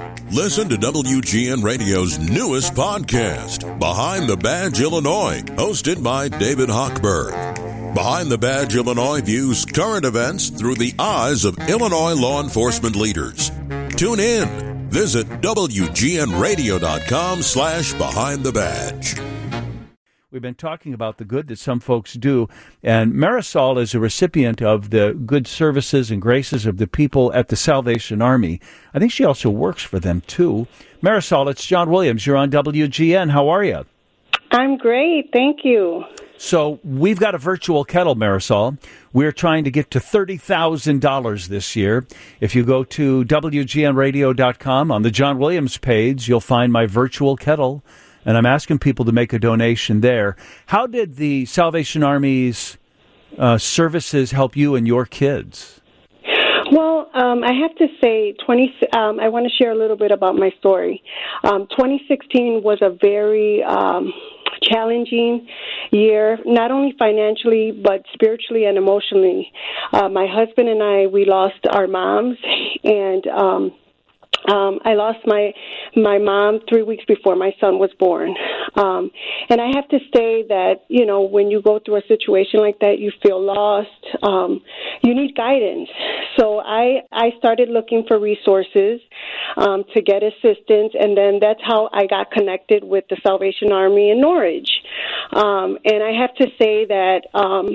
Listen to WGN Radio's newest podcast, Behind the Badge Illinois, hosted by David Hochberg. Behind the Badge Illinois views current events through the eyes of Illinois law enforcement leaders. Tune in. Visit WGNRadio.com/Behind the Badge. We've been talking about the good that some folks do, and Marisol is a recipient of the good services and graces of the people at the Salvation Army. I think she also works for them, too. Marisol, it's John Williams. You're on WGN. How are you? I'm great. Thank you. So we've got a virtual kettle, Marisol. We're trying to get to $30,000 this year. If you go to WGNradio.com on the John Williams page, you'll find my virtual kettle. And I'm asking people to make a donation there. How did the Salvation Army's services help you and your kids? Well, I have to say, I want to share a little bit about my story. 2016 was a very challenging year, not only financially, but spiritually and emotionally. My husband and we lost our moms, and I lost my mom 3 weeks before my son was born. And I have to say that, you know, when you go through a situation like that, you feel lost. You need guidance. So I started looking for resources to get assistance, and then that's how I got connected with the Salvation Army in Norridge. And I have to say that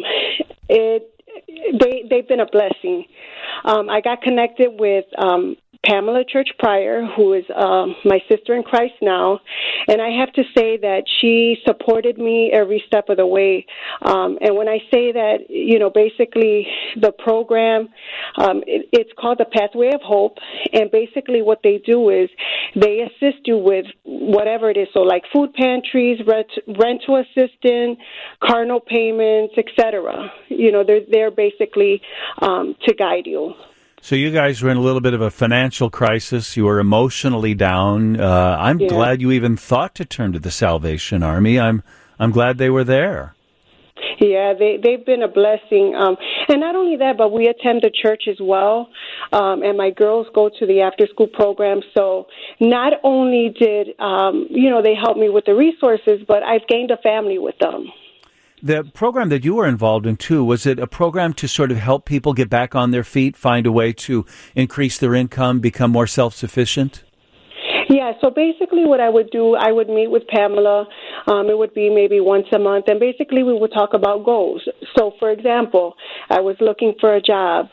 they've been a blessing. I got connected with Pamela Church Pryor, who is my sister in Christ now, and I have to say that she supported me every step of the way. And when I say that, you know, basically the program, it's called the Pathway of Hope, and basically what they do is they assist you with whatever it is, so like food pantries, rental assistance, car note payments, etc. You know, they're basically to guide you. So you guys were in a little bit of a financial crisis. You were emotionally down. I'm glad you even thought to turn to the Salvation Army. I'm glad they were there. Yeah, they've been a blessing. And not only that, but we attend the church as well. And my girls go to the after-school program. So not only did, they help me with the resources, but I've gained a family with them. The program that you were involved in, too, was it a program to sort of help people get back on their feet, find a way to increase their income, become more self-sufficient? Yeah, so basically what I would do, I would meet with Pamela. It would be maybe once a month, and basically we would talk about goals. So, for example, I was looking for a job.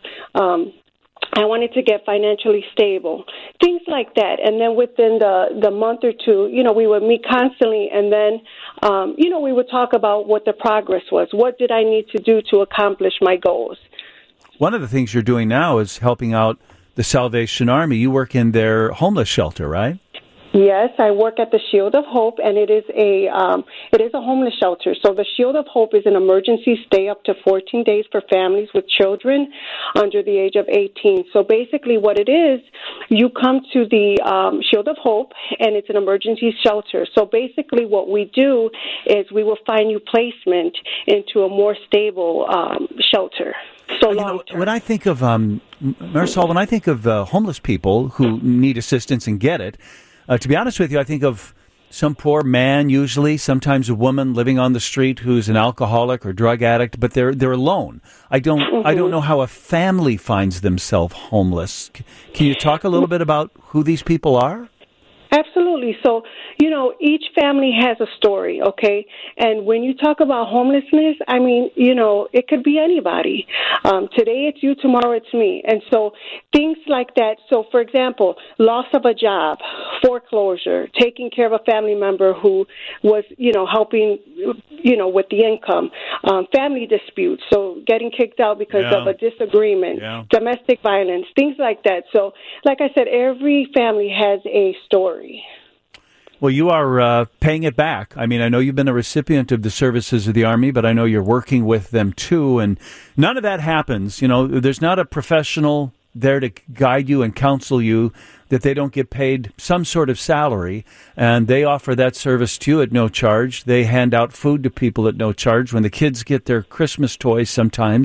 I wanted to get financially stable, things like that. And then within the month or two, you know, we would meet constantly, and then, we would talk about what the progress was. What did I need to do to accomplish my goals? One of the things you're doing now is helping out the Salvation Army. You work in their homeless shelter, right? Yes, I work at the Shield of Hope, and it is a homeless shelter. So the Shield of Hope is an emergency stay up to 14 days for families with children under the age of 18. So basically what it is, you come to the Shield of Hope, and it's an emergency shelter. So basically what we do is we will find you placement into a more stable shelter. So when I think of, Marisol, when I think of homeless people who need assistance and get it, to be honest with you, I think of some poor man, usually, sometimes a woman living on the street who's an alcoholic or drug addict, but they're alone. I don't know how a family finds themselves homeless. Can you talk a little bit about who these people are? Absolutely. So, you know, each family has a story, okay? And when you talk about homelessness, I mean, you know, it could be anybody. Today it's you, tomorrow it's me. And so things like that. So, for example, loss of a job, foreclosure, taking care of a family member who was, you know, helping, you know, with the income, family disputes, so getting kicked out because of a disagreement, domestic violence, things like that. So, like I said, every family has a story. Well, you are paying it back. I mean, I know you've been a recipient of the services of the Army, but I know you're working with them too, and none of that happens. You know, there's not a professional there to guide you and counsel you that they don't get paid some sort of salary, and they offer that service to you at no charge. They hand out food to people at no charge. When the kids get their Christmas toys sometimes,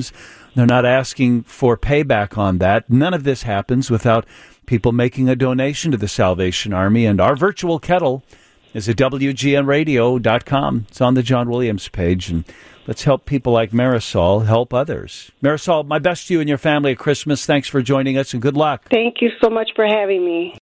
They're not asking for payback on that. None of this happens without people making a donation to the Salvation Army. And our virtual kettle is at WGNradio.com. It's on the John Williams page. And let's help people like Marisol help others. Marisol, my best to you and your family at Christmas. Thanks for joining us, and good luck. Thank you so much for having me.